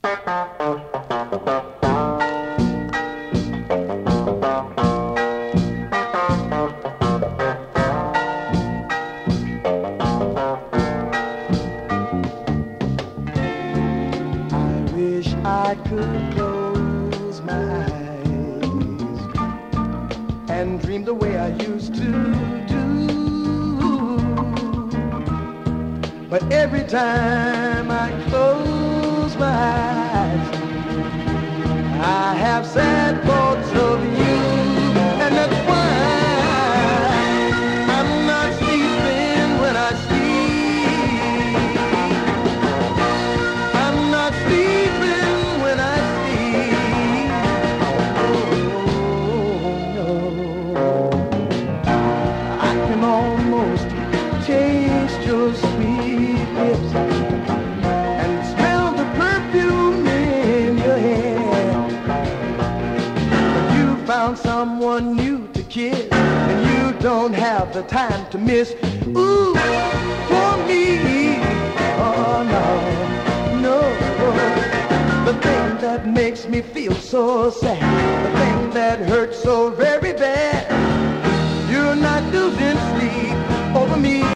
I could close my eyes and dream the way I used to do. But every time I close my eyes, I have sad thoughts of you, and that's why I'm not sleeping when I sleep. I'm not sleeping when I sleep. Oh, no. I can almost taste your sweet lips and smell the perfume in your hair. But you found someone new to kiss, and you don't have the time to miss. Ooh, for me, oh no, no. The thing that makes me feel so sad, the thing that hurts so very bad,